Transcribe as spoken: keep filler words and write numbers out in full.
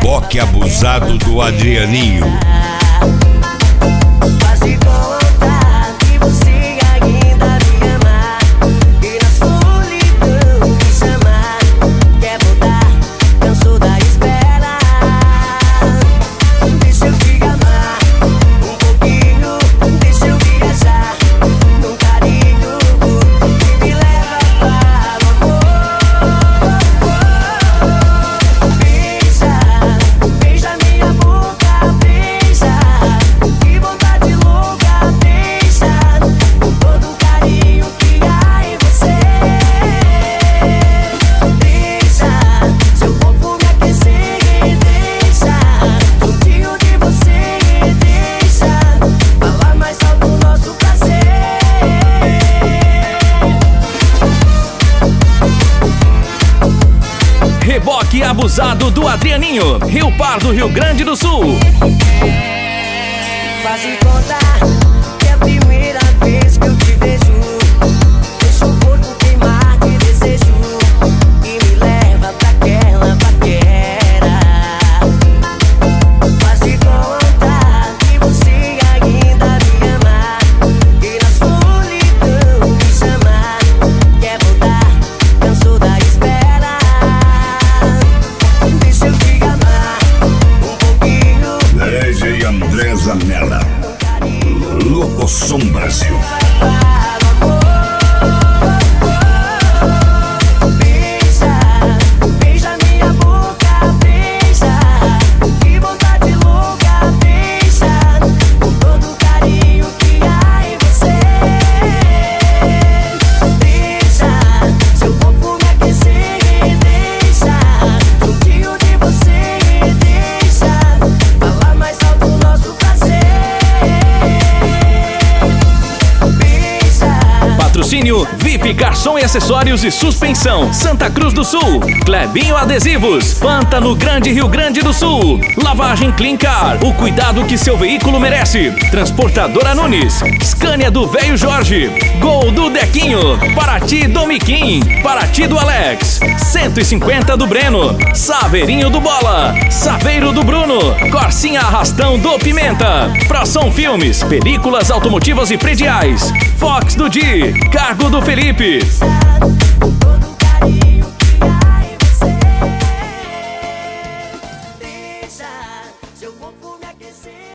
Reboque abusado do Adrianinho. Faz de conta que você ainda me ama e na solidão me chamar. Quer voltar, cansou da espera. Deixa eu te amar um pouquinho, deixa eu viajar num carinho que me leva para o amor. Beija, beija minha boca, beija. Que vontade louca, beija com todo o carinho que há em você. Deixa seu corpo me aquecer e deixa juntinho de você e deixa falar mais alto o nosso prazer. Reboque abusado do Adrianinho, Rio Pardo, Rio Grande do Sul. Faz de conta que é a primeira vez que eu te vejo. Deixa o corpo queimar de desejo e me leva pra aquela paquera. Faz de conta que você ainda me ama e na solidão me chamar. Quer voltar, cansou da espera. Deixa eu te amar um pouquinho. D J André Zanella, Locosom Brasil. Beija, beija minha boca, beija. Que vontade louca, beija com todo o carinho que há em você. Deixa seu corpo me aquecer e deixa juntinho de você e deixa falar mais alto o nosso prazer. Patrocínio V I P Garçom e Acessórios e Suspensão, Santa Cruz do Sul. Clebinho Adesivos, Pântano Grande, Rio Grande do Sul. Lavagem Cleancar, o cuidado que seu veículo merece. Transportadora Nunes, Scania do Velho Jorge. Gol do Dequinho, Paraty do Miquim, Paraty do Alex. cento e cinquenta do Breno, Saveirinho do Bola, Saveiro do Bruno, Corsinha Arrastão do Pimenta. Proção Filmes, películas automotivas e prediais. Fox do Di, Cargo do Felipe. Com todo o carinho que há em você. Deixa seu corpo